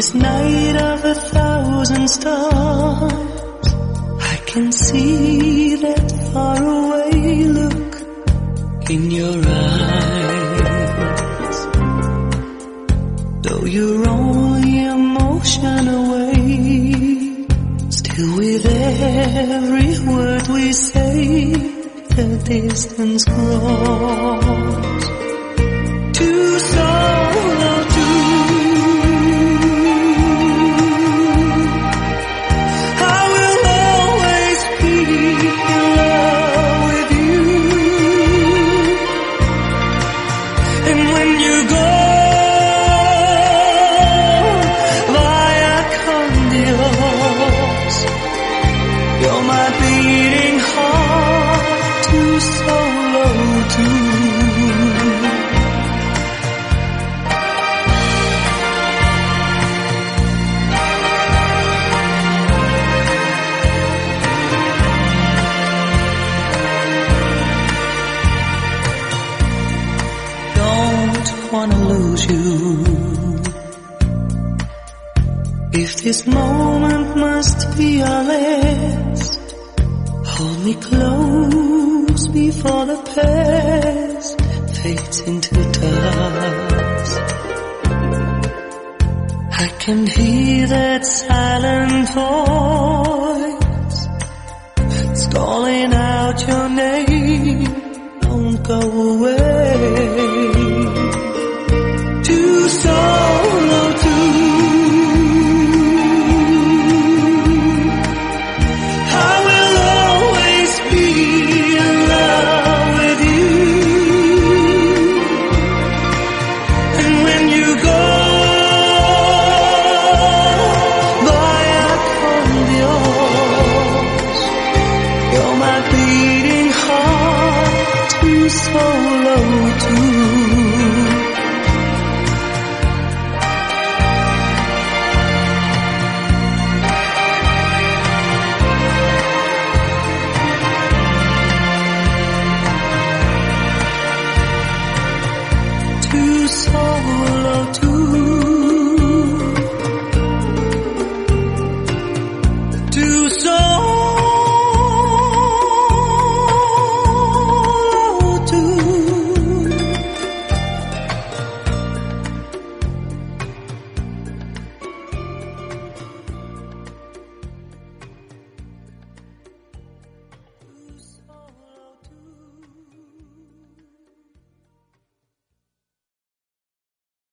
this night of 1,000 stars, I can see that faraway look in your eyes. Though you're only a motion away, still with every word we say, the distance grows too solo too. If this moment must be our last, hold me close before the past fades into dust. I can hear that silent voice, it's calling out your name, don't go away. Too solo to solo too.